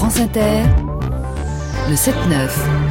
France Inter, le 7-9.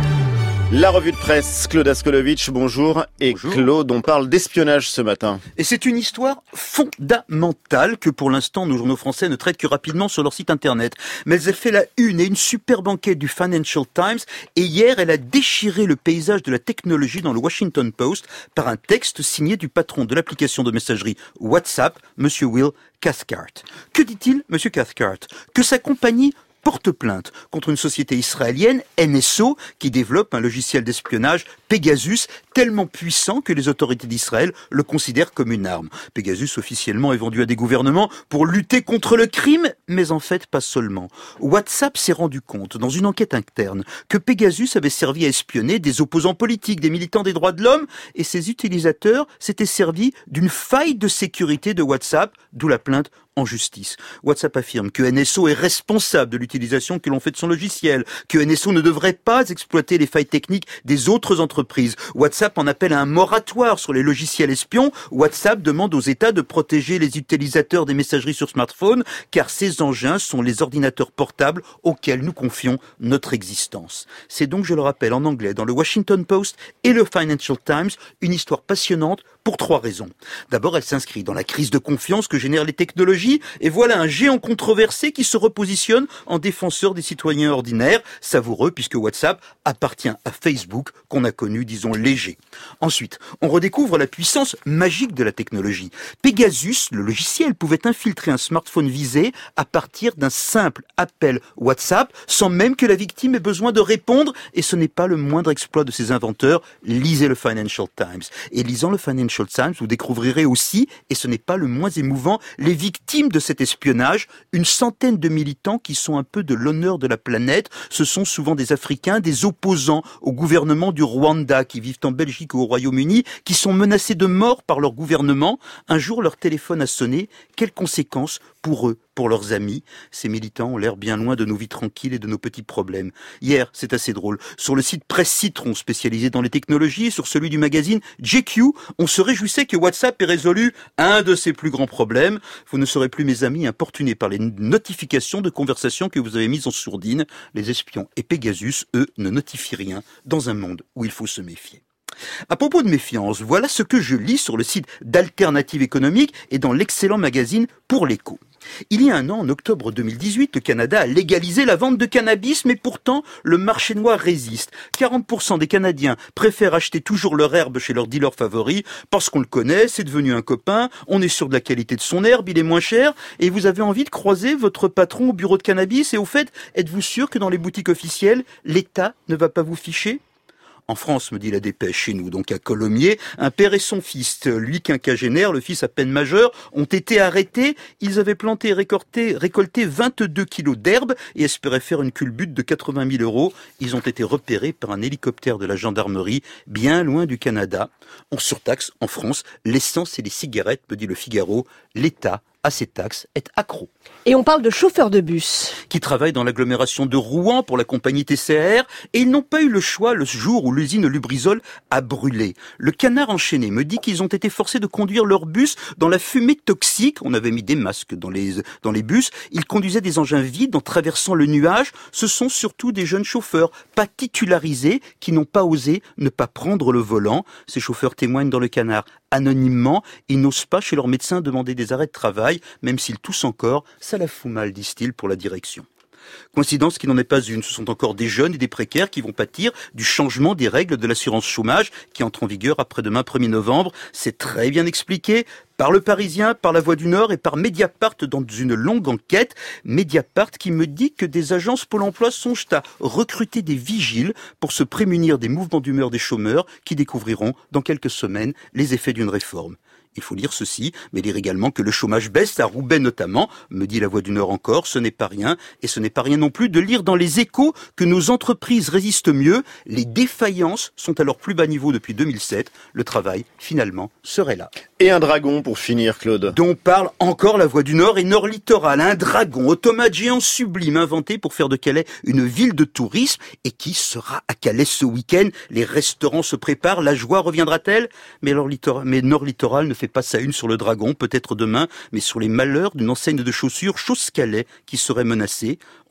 La revue de presse, Claude Askolovitch, bonjour. Bonjour. Claude, on parle d'espionnage ce matin. Et c'est une histoire fondamentale que pour l'instant nos journaux français ne traitent que rapidement sur leur site internet. Mais elle a fait la une et une superbe enquête du Financial Times. Et hier, elle a déchiré le paysage de la technologie dans le Washington Post par un texte signé du patron de l'application de messagerie WhatsApp, Monsieur Will Cathcart. Que dit-il, Monsieur Cathcart? Que sa compagnie porte plainte contre une société israélienne, NSO, qui développe un logiciel d'espionnage, Pegasus, tellement puissant que les autorités d'Israël le considèrent comme une arme. Pegasus officiellement est vendu à des gouvernements pour lutter contre le crime, mais en fait pas seulement. WhatsApp s'est rendu compte, dans une enquête interne, que Pegasus avait servi à espionner des opposants politiques, des militants des droits de l'homme, et ses utilisateurs s'étaient servis d'une faille de sécurité de WhatsApp, d'où la plainte en justice. WhatsApp affirme que NSO est responsable de l'utilisation que l'on fait de son logiciel, que NSO ne devrait pas exploiter les failles techniques des autres entreprises. WhatsApp en appelle à un moratoire sur les logiciels espions. WhatsApp demande aux États de protéger les utilisateurs des messageries sur smartphone, car ces engins sont les ordinateurs portables auxquels nous confions notre existence. C'est donc, je le rappelle, en anglais, dans le Washington Post et le Financial Times, une histoire passionnante pour 3 raisons. D'abord, elle s'inscrit dans la crise de confiance que génèrent les technologies, et voilà un géant controversé qui se repositionne en défenseur des citoyens ordinaires, savoureux puisque WhatsApp appartient à Facebook, qu'on a connu, disons, léger. Ensuite, on redécouvre la puissance magique de la technologie. Pegasus, le logiciel, pouvait infiltrer un smartphone visé à partir d'un simple appel WhatsApp, sans même que la victime ait besoin de répondre, et ce n'est pas le moindre exploit de ses inventeurs. Lisez le Financial Times. Et lisant le Financial Times, vous découvrirez aussi, et ce n'est pas le moins émouvant, les victimes de cet espionnage, une centaine de militants qui sont un peu de l'honneur de la planète. Ce sont souvent des Africains, des opposants au gouvernement du Rwanda, qui vivent en Belgique ou au Royaume-Uni, qui sont menacés de mort par leur gouvernement. Un jour, leur téléphone a sonné. Quelles conséquences pour eux, pour leurs amis? Ces militants ont l'air bien loin de nos vies tranquilles et de nos petits problèmes. Hier, c'est assez drôle, sur le site Presse Citron, spécialisé dans les technologies, et sur celui du magazine GQ, on se réjouissait que WhatsApp ait résolu un de ses plus grands problèmes. Vous ne serez plus, mes amis, importunés par les notifications de conversations que vous avez mises en sourdine. Les espions et Pegasus, eux, ne notifient rien dans un monde où il faut se méfier. À propos de méfiance, voilà ce que je lis sur le site d'Alternative économique et dans l'excellent magazine Pour l'Écho. Il y a un an, en octobre 2018, le Canada a légalisé la vente de cannabis, mais pourtant, le marché noir résiste. 40% des Canadiens préfèrent acheter toujours leur herbe chez leur dealer favori, parce qu'on le connaît, c'est devenu un copain, on est sûr de la qualité de son herbe, il est moins cher, et vous avez envie de croiser votre patron au bureau de cannabis, et au fait, êtes-vous sûr que dans les boutiques officielles, l'État ne va pas vous ficher ? En France, me dit la dépêche, chez nous, donc à Colomiers, un père et son fils, lui quinquagénaire, le fils à peine majeur, ont été arrêtés. Ils avaient planté et récolté 22 kilos d'herbe et espéraient faire une culbute de 80 000 €. Ils ont été repérés par un hélicoptère de la gendarmerie, bien loin du Canada. On surtaxe, en France, l'essence et les cigarettes, me dit le Figaro. L'État, à ces taxes, est accro. Et on parle de chauffeurs de bus qui travaillent dans l'agglomération de Rouen pour la compagnie TCR, et ils n'ont pas eu le choix le jour où l'usine Lubrizol a brûlé. Le Canard enchaîné me dit qu'ils ont été forcés de conduire leur bus dans la fumée toxique. On avait mis des masques dans les bus. Ils conduisaient des engins vides en traversant le nuage. Ce sont surtout des jeunes chauffeurs, pas titularisés, qui n'ont pas osé ne pas prendre le volant. Ces chauffeurs témoignent dans le Canard anonymement. Ils n'osent pas chez leur médecin demander des arrêts de travail, même s'ils toussent encore. Ça la fout mal, disent-ils, pour la direction. Coïncidence qui n'en est pas une, ce sont encore des jeunes et des précaires qui vont pâtir du changement des règles de l'assurance chômage qui entre en vigueur après-demain 1er novembre. C'est très bien expliqué par Le Parisien, par La Voix du Nord et par Mediapart dans une longue enquête. Mediapart qui me dit que des agences Pôle emploi songent à recruter des vigiles pour se prémunir des mouvements d'humeur des chômeurs qui découvriront dans quelques semaines les effets d'une réforme. Il faut lire ceci, mais lire également que le chômage baisse, à Roubaix notamment, me dit La Voix du Nord encore, ce n'est pas rien, et ce n'est pas rien non plus de lire dans les Échos que nos entreprises résistent mieux, les défaillances sont à leur plus bas niveau depuis 2007, le travail, finalement, serait là. Et un dragon pour finir, Claude. Dont parle encore La Voix du Nord et Nord Littoral, un dragon automate géant sublime inventé pour faire de Calais une ville de tourisme, et qui sera à Calais ce week-end? Les restaurants se préparent, la joie reviendra-t-elle? Mais Nord Littoral ne fait pas sa une sur le dragon, peut-être demain, mais sur les malheurs d'une enseigne de chaussures Chose Calais qui serait menacée.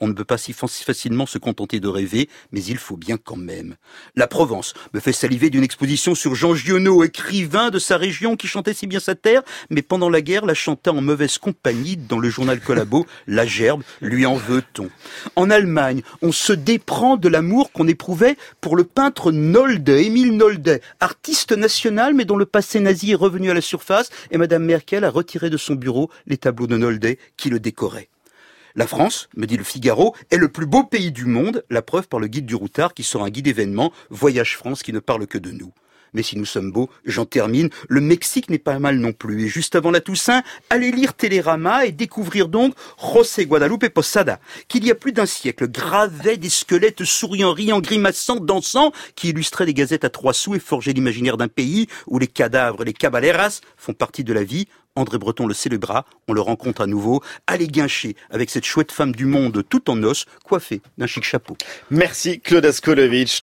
On ne peut pas si facilement se contenter de rêver, mais il faut bien quand même. La Provence me fait saliver d'une exposition sur Jean Giono, écrivain de sa région qui chantait si bien sa terre, mais pendant la guerre la chanta en mauvaise compagnie dans le journal Collabo. La gerbe, lui en veut-on. En Allemagne, on se déprend de l'amour qu'on éprouvait pour le peintre Nolde, Émile Nolde, artiste national mais dont le passé nazi est revenu à la surface, et Madame Merkel a retiré de son bureau les tableaux de Nolde qui le décoraient. La France, me dit le Figaro, est le plus beau pays du monde, la preuve par le guide du routard qui sort un guide événement, Voyage France, qui ne parle que de nous. Mais si nous sommes beaux, j'en termine, le Mexique n'est pas mal non plus. Et juste avant la Toussaint, allez lire Télérama et découvrir donc José Guadalupe Posada, qui il y a plus d'un siècle gravait des squelettes souriants, riant, grimaçant, dansant, qui illustraient des gazettes à 3 sous et forgeaient l'imaginaire d'un pays où les cadavres et les caballeras font partie de la vie. André Breton le célébra, on le rencontre à nouveau. Allez guincher avec cette chouette femme du monde tout en os, coiffée d'un chic chapeau. Merci Claude Askolovitch.